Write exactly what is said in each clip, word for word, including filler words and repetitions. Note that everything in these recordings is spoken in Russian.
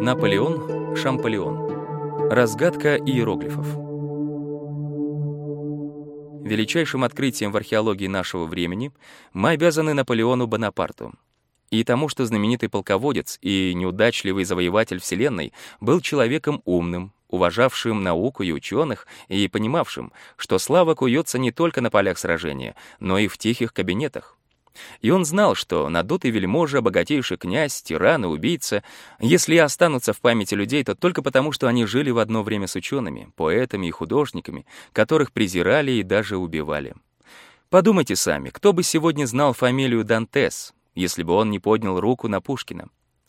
Наполеон Шамполеон. Разгадка иероглифов. Величайшим открытием в археологии нашего времени мы обязаны Наполеону Бонапарту и тому, что знаменитый полководец и неудачливый завоеватель Вселенной был человеком умным, уважавшим науку и ученых и понимавшим, что слава куется не только на полях сражения, но и в тихих кабинетах. И он знал, что надутый вельможа, богатейший князь, тиран и убийца, если и останутся в памяти людей, то только потому, что они жили в одно время с учеными, поэтами и художниками, которых презирали и даже убивали. Подумайте сами, кто бы сегодня знал фамилию Дантес, если бы он не поднял руку на Пушкина?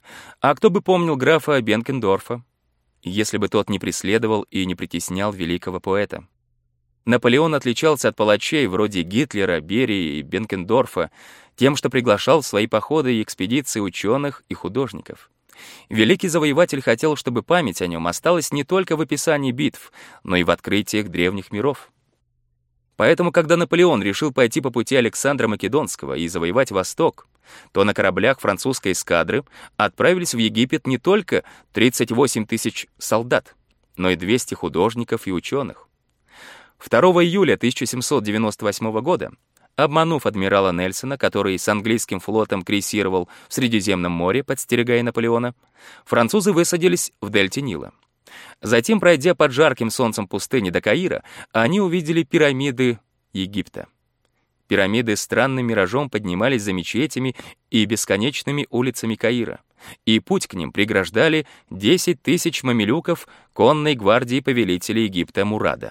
А кто бы помнил графа Бенкендорфа, если бы тот не преследовал и не притеснял великого поэта? Наполеон отличался от палачей вроде Гитлера, Берии и Бенкендорфа тем, что приглашал в свои походы и экспедиции ученых и художников. Великий завоеватель хотел, чтобы память о нем осталась не только в описании битв, но и в открытиях древних миров. Поэтому, когда Наполеон решил пойти по пути Александра Македонского и завоевать Восток, то на кораблях французской эскадры отправились в Египет не только тридцать восемь тысяч солдат, но и двести художников и ученых. второго июля тысяча семьсот девяносто восьмого года, обманув адмирала Нельсона, который с английским флотом крейсировал в Средиземном море, подстерегая Наполеона, французы высадились в дельте Нила. Затем, пройдя под жарким солнцем пустыни до Каира, они увидели пирамиды Египта. Пирамиды странным миражом поднимались за мечетями и бесконечными улицами Каира, и путь к ним преграждали десять тысяч мамилюков конной гвардии повелителя Египта Мурада.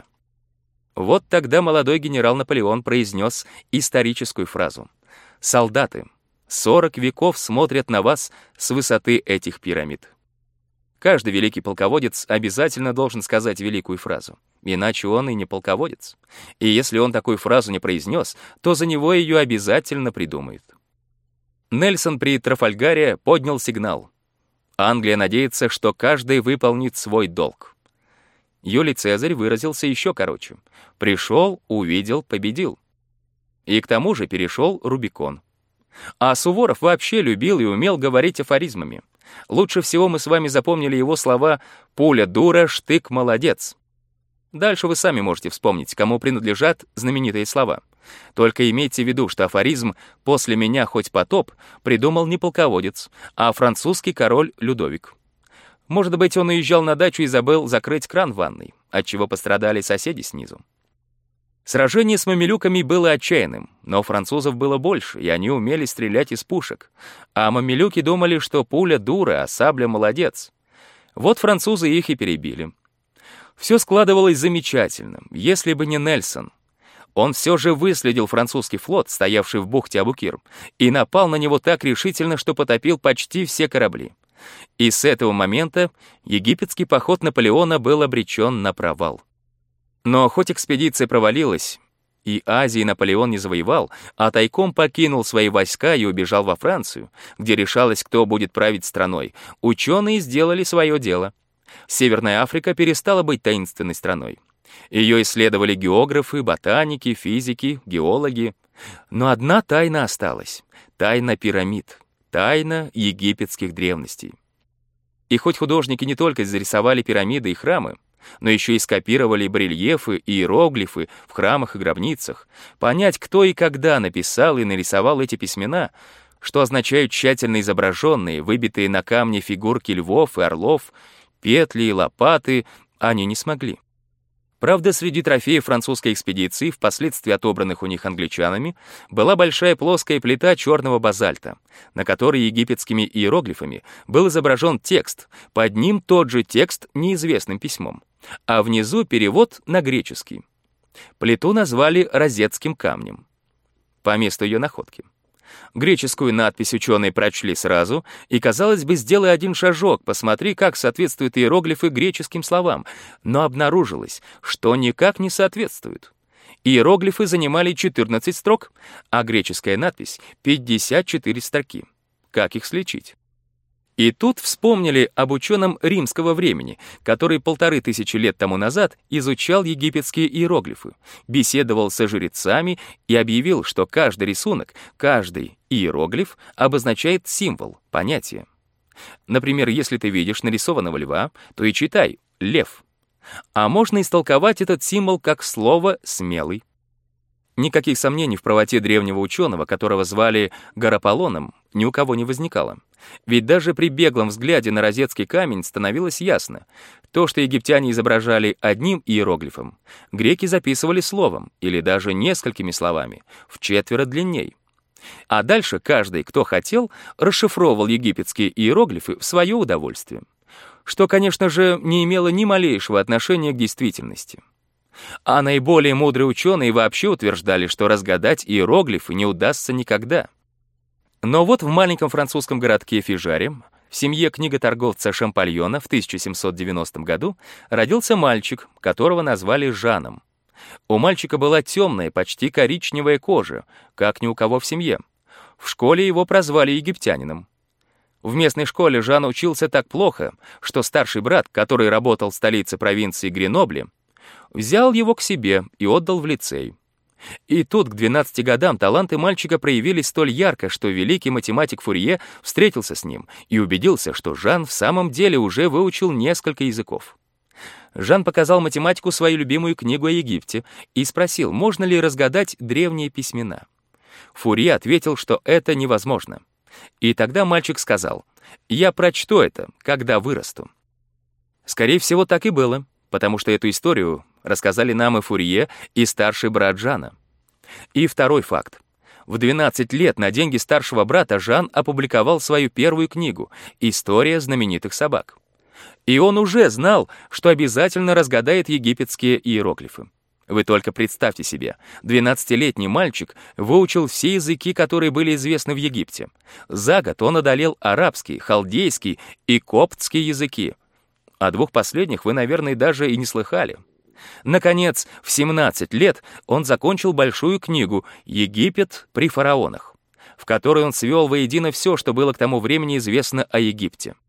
Вот тогда молодой генерал Наполеон произнес историческую фразу: «Солдаты, сорок веков смотрят на вас с высоты этих пирамид». Каждый великий полководец обязательно должен сказать великую фразу, иначе он и не полководец. И если он такую фразу не произнес, то за него ее обязательно придумают. Нельсон при Трафальгаре поднял сигнал. Англия надеется, что каждый выполнит свой долг. Юлий Цезарь выразился еще короче. Пришел, увидел, победил. И к тому же перешел Рубикон. А Суворов вообще любил и умел говорить афоризмами. Лучше всего мы с вами запомнили его слова «пуля дура, штык молодец». Дальше вы сами можете вспомнить, кому принадлежат знаменитые слова. Только имейте в виду, что афоризм «после меня хоть потоп» придумал не полководец, а французский король Людовик. Может быть, он уезжал на дачу и забыл закрыть кран в ванной, отчего пострадали соседи снизу. Сражение с мамилюками было отчаянным, но французов было больше, и они умели стрелять из пушек. А мамилюки думали, что пуля дура, а сабля молодец. Вот французы их и перебили. Все складывалось замечательно, если бы не Нельсон. Он все же выследил французский флот, стоявший в бухте Абукир, и напал на него так решительно, что потопил почти все корабли. И с этого момента египетский поход Наполеона был обречен на провал. Но хоть экспедиция провалилась, и Азии Наполеон не завоевал, а тайком покинул свои войска и убежал во Францию, где решалось, кто будет править страной, ученые сделали свое дело. Северная Африка перестала быть таинственной страной. Ее исследовали географы, ботаники, физики, геологи. Но одна тайна осталась — тайна пирамид, тайна египетских древностей. И хоть художники не только зарисовали пирамиды и храмы, но еще и скопировали барельефы и иероглифы в храмах и гробницах, понять, кто и когда написал и нарисовал эти письмена, что означают тщательно изображенные, выбитые на камне фигурки львов и орлов, петли и лопаты, они не смогли. Правда, среди трофеев французской экспедиции, впоследствии отобранных у них англичанами, была большая плоская плита черного базальта, на которой египетскими иероглифами был изображен текст, под ним тот же текст неизвестным письмом, а внизу перевод на греческий. Плиту назвали Розетским камнем по месту ее находки. Греческую надпись ученые прочли сразу, и, казалось бы, сделай один шажок, посмотри, как соответствуют иероглифы греческим словам, но обнаружилось, что никак не соответствуют. Иероглифы занимали четырнадцать строк, а греческая надпись — пятьдесят четыре строки. Как их сличить? И тут вспомнили об ученом римского времени, который полторы тысячи лет тому назад изучал египетские иероглифы, беседовал со жрецами и объявил, что каждый рисунок, каждый иероглиф обозначает символ, понятие. Например, если ты видишь нарисованного льва, то и читай «лев». А можно истолковать этот символ как слово «смелый». Никаких сомнений в правоте древнего ученого, которого звали Гарополоном, ни у кого не возникало. Ведь даже при беглом взгляде на розетский камень становилось ясно. То, что египтяне изображали одним иероглифом, греки записывали словом или даже несколькими словами, вчетверо длинней. А дальше каждый, кто хотел, расшифровывал египетские иероглифы в свое удовольствие, что, конечно же, не имело ни малейшего отношения к действительности. А наиболее мудрые ученые вообще утверждали, что разгадать иероглифы не удастся никогда. Но вот в маленьком французском городке Фижаре, в семье книготорговца Шампальона в тысяча семьсот девяностом году родился мальчик, которого назвали Жаном. У мальчика была темная, почти коричневая кожа, как ни у кого в семье. В школе его прозвали египтянином. В местной школе Жан учился так плохо, что старший брат, который работал в столице провинции Гренобле, взял его к себе и отдал в лицей. И тут к двенадцати годам таланты мальчика проявились столь ярко, что великий математик Фурье встретился с ним и убедился, что Жан в самом деле уже выучил несколько языков. Жан показал математику свою любимую книгу о Египте и спросил, можно ли разгадать древние письмена. Фурье ответил, что это невозможно. И тогда мальчик сказал, «Я прочту это, когда вырасту». Скорее всего, так и было, потому что эту историю рассказали нам и Фурье, и старший брат Жана. И второй факт. В двенадцать лет на деньги старшего брата Жан опубликовал свою первую книгу «История знаменитых собак». И он уже знал, что обязательно разгадает египетские иероглифы. Вы только представьте себе, двенадцатилетний мальчик выучил все языки, которые были известны в Египте. За год он одолел арабский, халдейский и коптский языки. О двух последних вы, наверное, даже и не слыхали. Наконец, в семнадцать лет он закончил большую книгу «Египет при фараонах», в которой он свел воедино все, что было к тому времени известно о Египте.